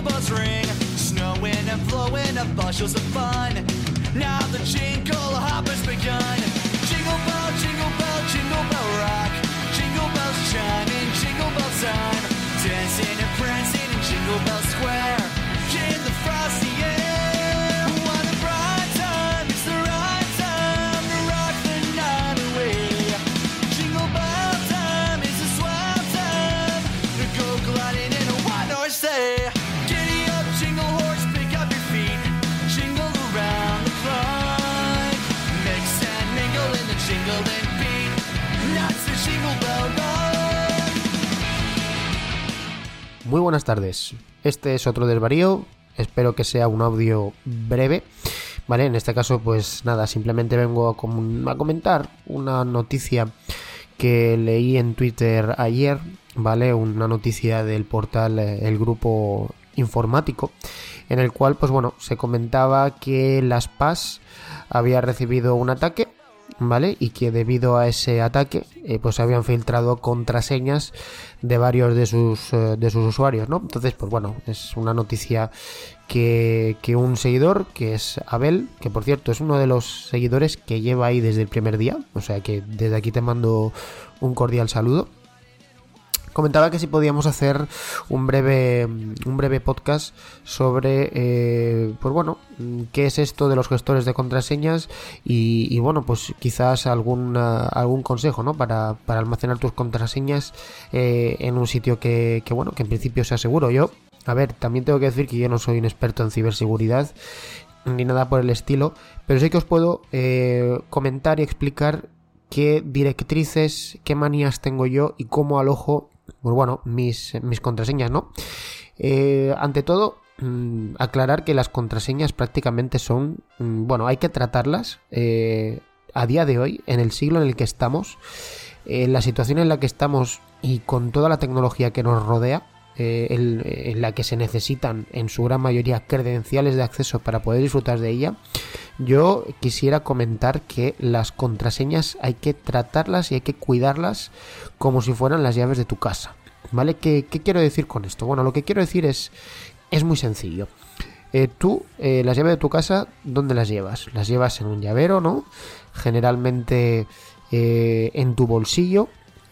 bells ring, snowing and blowing up bushels of fun. Now the jingle hop has begun. Jingle bell, jingle bell rock. Jingle bells chiming, jingle bell time. Dancing and prancing in Jingle Bell Square. In the frosty air. What a bright time, it's the right time to rock the night away. Jingle bell time, it's a swell time to go gliding in a white horse sleigh. Giddy up, jingle horse, pick up your feet. Jingle around the clock. Mix and mingle in the jingling beat. That's the Jingle Bell Rock. Muy buenas tardes, este es otro desvarío, espero que sea un audio breve, ¿vale? En este caso pues nada, simplemente vengo a comentar una noticia que leí en Twitter ayer, ¿vale? Una noticia del portal El Grupo Informático, en el cual pues bueno, se comentaba que las PAS había recibido un ataque, ¿vale? Y que debido a ese ataque pues habían filtrado contraseñas de varios de sus usuarios, ¿no? Entonces pues bueno, es una noticia que un seguidor, que es Abel, que por cierto es uno de los seguidores que lleva ahí desde el primer día, o sea que desde aquí te mando un cordial saludo, comentaba que si podíamos hacer un breve podcast sobre pues bueno, qué es esto de los gestores de contraseñas y bueno, pues quizás algún consejo, ¿no? Para almacenar tus contraseñas en un sitio que bueno, que en principio sea seguro. Yo, a ver, también tengo que decir que yo no soy un experto en ciberseguridad ni nada por el estilo, pero sí que os puedo comentar y explicar qué directrices, qué manías tengo yo y cómo alojo pues bueno, mis contraseñas, ¿no? Ante todo, aclarar que las contraseñas prácticamente son, bueno, hay que tratarlas a día de hoy, en el siglo en el que estamos, en la situación en la que estamos y con toda la tecnología que nos rodea, en la que se necesitan en su gran mayoría credenciales de acceso para poder disfrutar de ella. Yo quisiera comentar que las contraseñas hay que tratarlas y hay que cuidarlas como si fueran las llaves de tu casa, ¿vale? ¿Qué quiero decir con esto? Bueno, lo que quiero decir es muy sencillo. Tú, las llaves de tu casa, ¿dónde las llevas? Las llevas en un llavero, ¿no? Generalmente en tu bolsillo.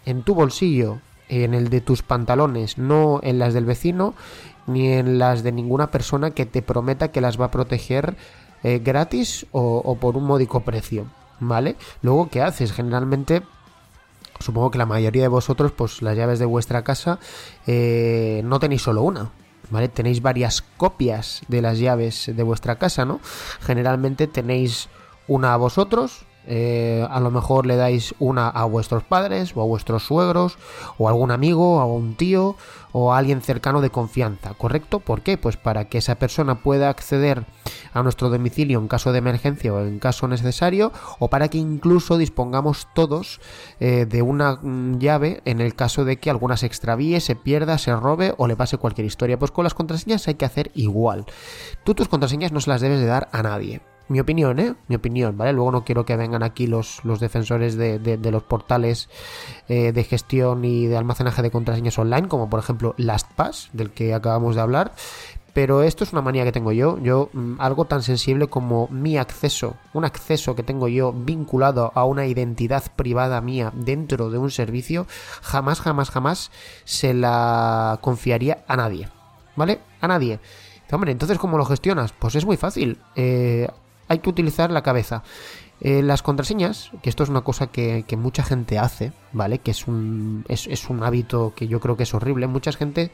En el de tus pantalones, no en las del vecino ni en las de ninguna persona que te prometa que las va a proteger gratis o por un módico precio, ¿vale? Luego, ¿qué haces? Generalmente, supongo que la mayoría de vosotros, pues las llaves de vuestra casa no tenéis solo una, ¿vale? Tenéis varias copias de las llaves de vuestra casa, ¿no? Generalmente tenéis una a vosotros. A lo mejor le dais una a vuestros padres o a vuestros suegros o a algún amigo o a un tío o a alguien cercano de confianza, ¿correcto? ¿Por qué? Pues para que esa persona pueda acceder a nuestro domicilio en caso de emergencia o en caso necesario, o para que incluso dispongamos todos de una llave en el caso de que alguna se extravíe, se pierda, se robe o le pase cualquier historia. Pues con las contraseñas hay que hacer igual. Tú tus contraseñas no se las debes de dar a nadie. Mi opinión, ¿vale? Luego no quiero que vengan aquí los defensores de los portales de gestión y de almacenaje de contraseñas online, como por ejemplo LastPass, del que acabamos de hablar. Pero esto es una manía que tengo yo. Algo tan sensible como mi acceso, un acceso que tengo yo vinculado a una identidad privada mía dentro de un servicio, jamás se la confiaría a nadie, ¿vale? A nadie. Hombre, entonces ¿cómo lo gestionas? Pues es muy fácil. Hay que utilizar la cabeza. Las contraseñas, que esto es una cosa que mucha gente hace, ¿vale? Que es un hábito que yo creo que es horrible. Mucha gente,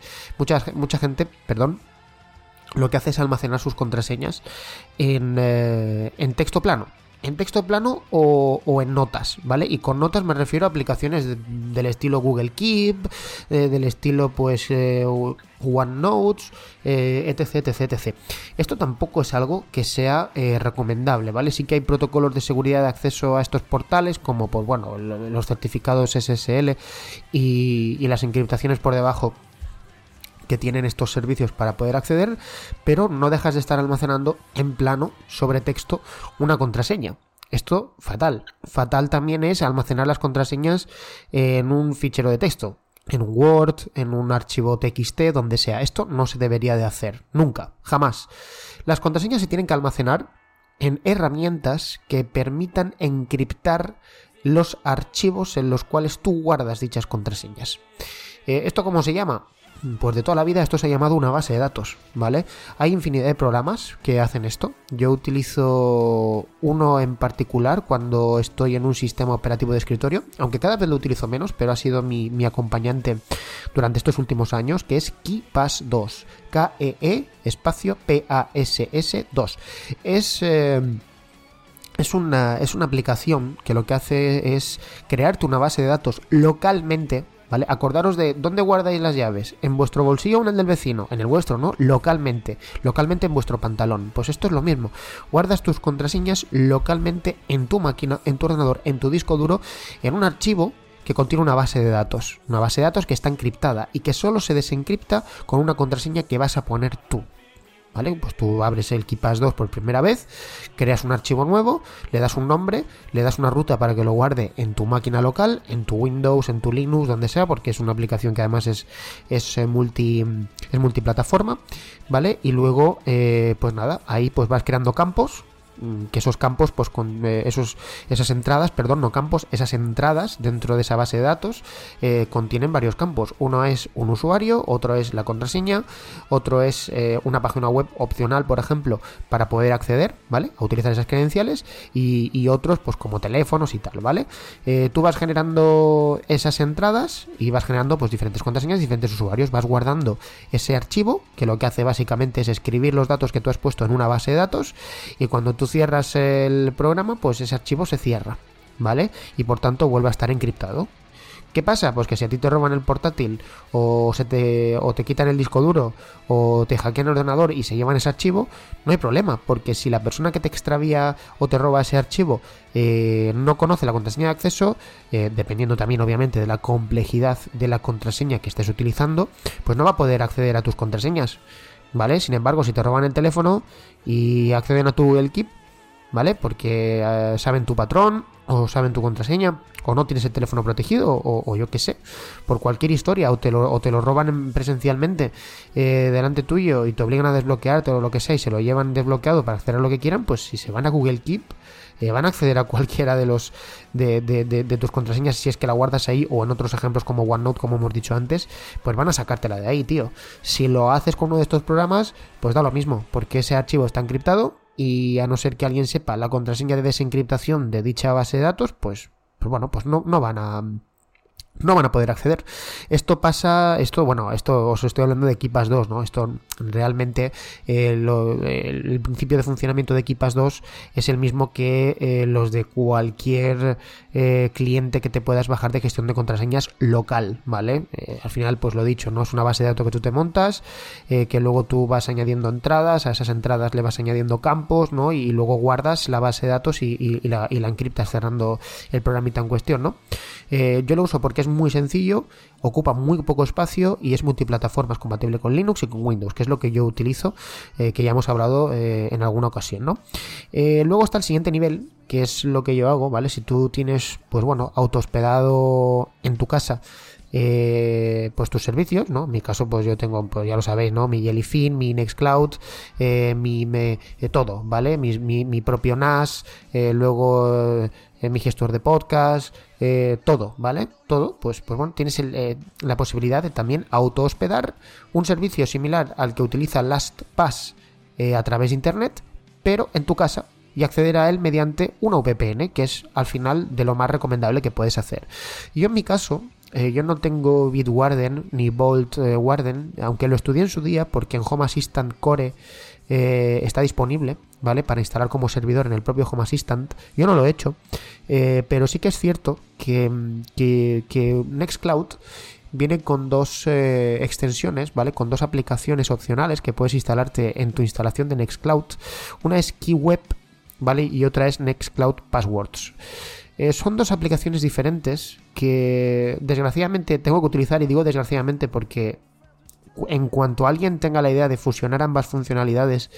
lo que hace es almacenar sus contraseñas en texto plano. En texto plano o en notas, ¿vale? Y con notas me refiero a aplicaciones del estilo Google Keep, del estilo pues OneNote, etc. Esto tampoco es algo que sea recomendable, ¿vale? Sí que hay protocolos de seguridad de acceso a estos portales, como pues bueno, los certificados SSL y las encriptaciones por debajo que tienen estos servicios para poder acceder, pero no dejas de estar almacenando en plano sobre texto una contraseña. Esto fatal. Fatal también es almacenar las contraseñas en un fichero de texto. en un Word, en un archivo TXT, donde sea. Esto no se debería de hacer, nunca, jamás. Las contraseñas se tienen que almacenar en herramientas que permitan encriptar los archivos en los cuales tú guardas dichas contraseñas. ¿Esto cómo se llama? Pues de toda la vida esto se ha llamado una base de datos, ¿vale? Hay infinidad de programas que hacen esto. Yo utilizo uno en particular cuando estoy en un sistema operativo de escritorio, aunque cada vez lo utilizo menos, pero ha sido mi acompañante durante estos últimos años, que es KeePass 2. K-E-E espacio P-A-S-S 2. Es una aplicación que lo que hace es crearte una base de datos localmente, ¿vale? Acordaros de dónde guardáis las llaves, en vuestro bolsillo o en el del vecino, en el vuestro, ¿no? Localmente en vuestro pantalón. Pues esto es lo mismo, guardas tus contraseñas localmente en tu máquina, en tu ordenador, en tu disco duro, en un archivo que contiene una base de datos que está encriptada y que solo se desencripta con una contraseña que vas a poner tú. ¿Vale? Pues tú abres el KeePass 2 por primera vez, creas un archivo nuevo, le das un nombre, le das una ruta para que lo guarde en tu máquina local, en tu Windows, en tu Linux, donde sea, porque es una aplicación que además es multiplataforma, ¿vale? Y luego, pues nada, ahí pues vas creando campos, que esos campos, pues con esas entradas dentro de esa base de datos contienen varios campos. Uno es un usuario, otro es la contraseña, otro es una página web opcional, por ejemplo, para poder acceder, ¿vale? A utilizar esas credenciales, y otros, pues como teléfonos y tal, ¿vale? Tú vas generando esas entradas y vas generando pues diferentes contraseñas, diferentes usuarios, vas guardando ese archivo, que lo que hace básicamente es escribir los datos que tú has puesto en una base de datos, y cuando tú cierras el programa, pues ese archivo se cierra, ¿vale? Y por tanto vuelve a estar encriptado. ¿Qué pasa? Pues que si a ti te roban el portátil o te quitan el disco duro o te hackean el ordenador y se llevan ese archivo, no hay problema, porque si la persona que te extravía o te roba ese archivo no conoce la contraseña de acceso, dependiendo también obviamente de la complejidad de la contraseña que estés utilizando, pues no va a poder acceder a tus contraseñas, ¿vale? Sin embargo, si te roban el teléfono y acceden a el keep, ¿vale? Porque saben tu patrón o saben tu contraseña, o no tienes el teléfono protegido, o yo qué sé, por cualquier historia, o te lo roban presencialmente delante tuyo y te obligan a desbloquearte o lo que sea y se lo llevan desbloqueado para acceder a lo que quieran, pues si se van a Google Keep van a acceder a cualquiera de los de tus contraseñas, si es que la guardas ahí, o en otros ejemplos como OneNote, como hemos dicho antes, pues van a sacártela de ahí, tío. Si lo haces con uno de estos programas, pues da lo mismo, porque ese archivo está encriptado, y a no ser que alguien sepa la contraseña de desencriptación de dicha base de datos, pues bueno, pues no van a poder acceder. Esto os estoy hablando de KeePass 2, ¿no? Esto realmente, el principio de funcionamiento de KeePass 2 es el mismo que los de cualquier cliente que te puedas bajar de gestión de contraseñas local, ¿vale? Al final, pues lo dicho, no es una base de datos que tú te montas, que luego tú vas añadiendo entradas, a esas entradas le vas añadiendo campos, ¿no? Y luego guardas la base de datos y la encriptas cerrando el programita en cuestión, ¿no? Yo lo uso porque es muy sencillo, ocupa muy poco espacio y es multiplataforma, es compatible con Linux y con Windows, que es lo que yo utilizo, que ya hemos hablado en alguna ocasión, ¿no? Luego está el siguiente nivel, que es lo que yo hago, ¿vale? Si tú tienes, pues bueno, autohospedado en tu casa pues tus servicios, ¿no? En mi caso, pues yo tengo, pues ya lo sabéis, ¿no? Mi Jellyfin, mi Nextcloud, todo, ¿vale? Mi propio NAS, luego mi gestor de podcast, todo, ¿vale? Todo, pues bueno, tienes la posibilidad de también autohospedar un servicio similar al que utiliza LastPass a través de internet, pero en tu casa, y acceder a él mediante una VPN, que es al final de lo más recomendable que puedes hacer. Yo en mi caso, yo no tengo Bitwarden ni Vault Warden, aunque lo estudié en su día porque en Home Assistant Core está disponible, ¿vale? Para instalar como servidor en el propio Home Assistant. Yo no lo he hecho, pero sí que es cierto que Nextcloud viene con dos extensiones, ¿vale? Con dos aplicaciones opcionales que puedes instalarte en tu instalación de Nextcloud. Una es KeyWeb, ¿vale? Y otra es Nextcloud Passwords. Son dos aplicaciones diferentes que desgraciadamente tengo que utilizar, y digo desgraciadamente porque en cuanto alguien tenga la idea de fusionar ambas funcionalidades,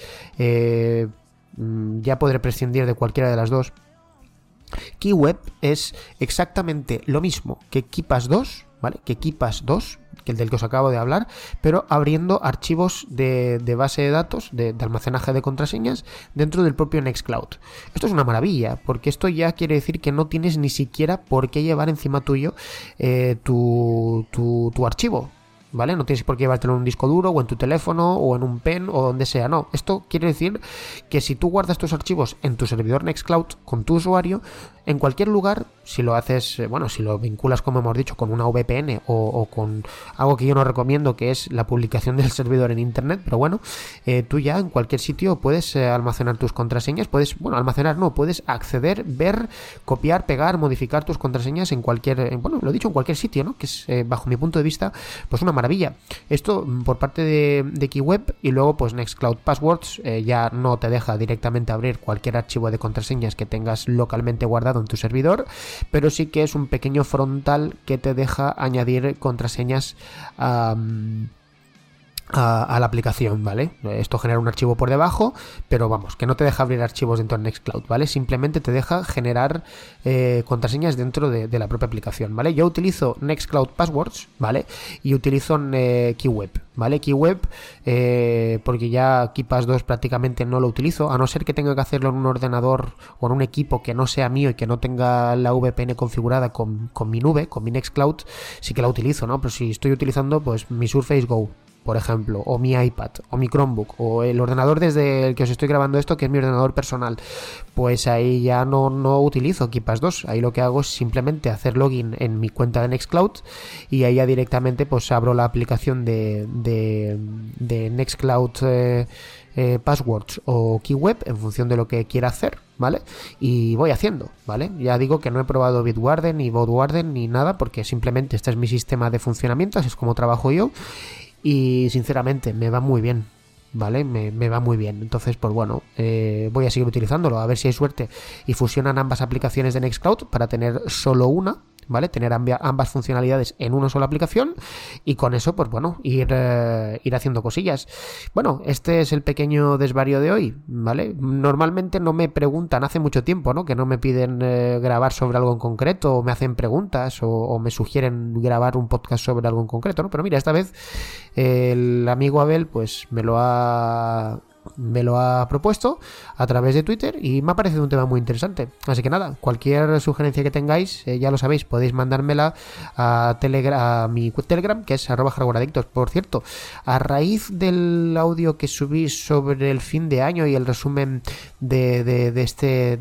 ya podré prescindir de cualquiera de las dos. KeyWeb es exactamente lo mismo que KeePass 2, ¿vale? Que KeePass2, que el del que os acabo de hablar, pero abriendo archivos de base de datos, de almacenaje de contraseñas dentro del propio Nextcloud. Esto es una maravilla, porque esto ya quiere decir que no tienes ni siquiera por qué llevar encima tuyo tu archivo, ¿vale? No tienes por qué llevártelo en un disco duro o en tu teléfono o en un pen o donde sea, no. Esto quiere decir que si tú guardas tus archivos en tu servidor Nextcloud con tu usuario, en cualquier lugar, si lo haces, si lo vinculas, como hemos dicho, con una VPN o con algo que yo no recomiendo, que es la publicación del servidor en internet, pero bueno, tú ya en cualquier sitio puedes almacenar tus contraseñas, puedes acceder, ver, copiar, pegar, modificar tus contraseñas en cualquier, lo dicho, en cualquier sitio, ¿no? Que es, bajo mi punto de vista, pues una maravilla. Esto por parte de KeyWeb, y luego pues Nextcloud Passwords ya no te deja directamente abrir cualquier archivo de contraseñas que tengas localmente guardado en tu servidor, pero sí que es un pequeño frontal que te deja añadir contraseñas a la aplicación, ¿vale? Esto genera un archivo por debajo, pero vamos, que no te deja abrir archivos dentro de Nextcloud, ¿vale? Simplemente te deja generar contraseñas dentro de la propia aplicación, ¿vale? Yo utilizo Nextcloud Passwords, ¿vale? Y utilizo KeyWeb, ¿vale? KeyWeb, porque ya KeePass2 prácticamente no lo utilizo, a no ser que tenga que hacerlo en un ordenador o en un equipo que no sea mío y que no tenga la VPN configurada con mi nube, con mi Nextcloud, sí que la utilizo, ¿no? Pero si estoy utilizando pues mi Surface Go, por ejemplo, o mi iPad, o mi Chromebook, o el ordenador desde el que os estoy grabando esto, que es mi ordenador personal, pues ahí ya no utilizo KeePass2. Ahí lo que hago es simplemente hacer login en mi cuenta de Nextcloud y ahí ya directamente pues abro la aplicación de Nextcloud Passwords o KeyWeb en función de lo que quiera hacer, ¿vale? Y voy haciendo, ¿vale? Ya digo que no he probado Bitwarden ni Vaultwarden ni nada, porque simplemente este es mi sistema de funcionamiento, así es como trabajo yo. Y sinceramente me va muy bien, ¿vale? Me va muy bien. Entonces, pues bueno, voy a seguir utilizándolo, a ver si hay suerte y fusionan ambas aplicaciones de Nextcloud para tener solo una, ¿vale? Tener ambas funcionalidades en una sola aplicación y con eso, pues bueno, ir haciendo cosillas. Bueno, este es el pequeño desvarío de hoy, ¿vale? Normalmente no me preguntan, hace mucho tiempo, ¿no? Que no me piden grabar sobre algo en concreto, o me hacen preguntas o me sugieren grabar un podcast sobre algo en concreto, ¿no? Pero mira, esta vez el amigo Abel pues me lo ha propuesto a través de Twitter y me ha parecido un tema muy interesante. Así que nada, cualquier sugerencia que tengáis, ya lo sabéis, podéis mandármela a mi Telegram, que es @hardwareadictos. Por cierto, a raíz del audio que subí sobre el fin de año y el resumen de este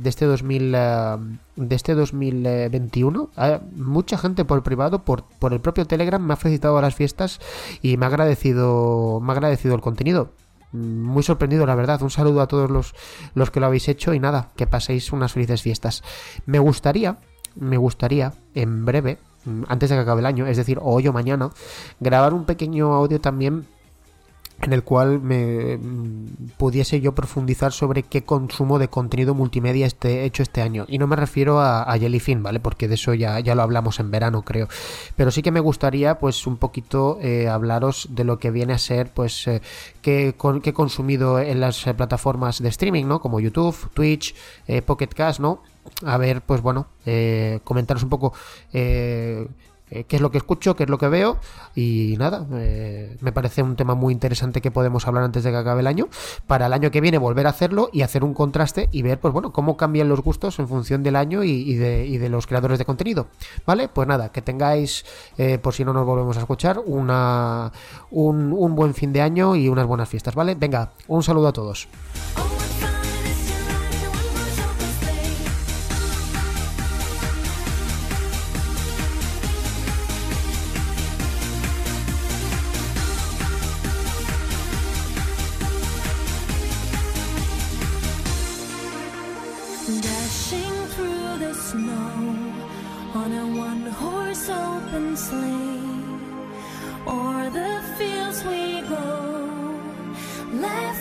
2021, mucha gente por privado, por el propio Telegram, me ha felicitado a las fiestas y me ha agradecido el contenido. Muy sorprendido, la verdad. Un saludo a todos los que lo habéis hecho y nada, que paséis unas felices fiestas. Me gustaría en breve, antes de que acabe el año, es decir, hoy o mañana, grabar un pequeño audio también en el cual me pudiese yo profundizar sobre qué consumo de contenido multimedia he hecho este año. Y no me refiero a Jellyfin, ¿vale? Porque de eso ya lo hablamos en verano, creo. Pero sí que me gustaría, pues, un poquito hablaros de lo que viene a ser, pues, qué he consumido en las plataformas de streaming, ¿no? Como YouTube, Twitch, Pocket Cast, ¿no? A ver, pues, bueno, comentaros un poco qué es lo que escucho, qué es lo que veo y nada, me parece un tema muy interesante que podemos hablar antes de que acabe el año, para el año que viene volver a hacerlo y hacer un contraste y ver, pues bueno, cómo cambian los gustos en función del año y de los creadores de contenido, ¿vale? Pues nada, que tengáis, por si no nos volvemos a escuchar, un buen fin de año y unas buenas fiestas, ¿vale? Venga, un saludo a todos. Dashing through the snow on a one-horse open sleigh, o'er the fields we go.